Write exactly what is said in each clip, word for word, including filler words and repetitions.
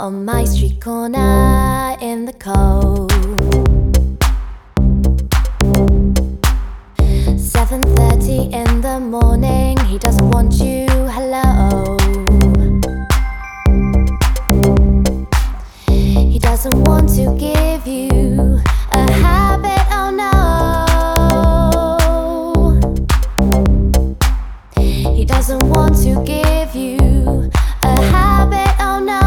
on my street corner in the cold. seven thirty in the morning, he doesn't want you, hello. He doesn't want to give you a habit, oh no. He doesn't want to give you a habit, oh no.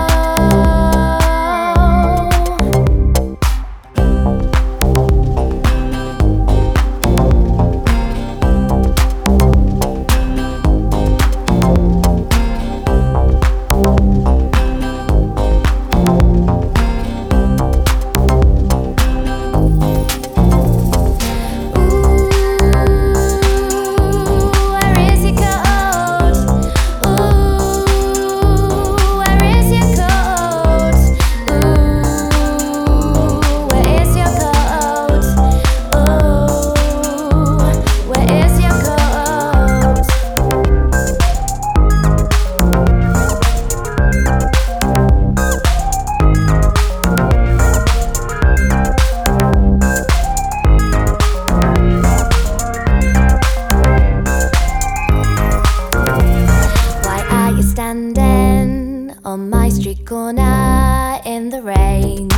Standing on my street corner in the rain.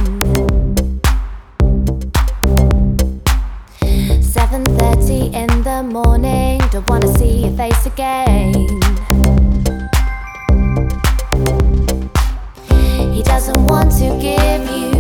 seven thirty in the morning, don't wanna see your face again. He doesn't want to give you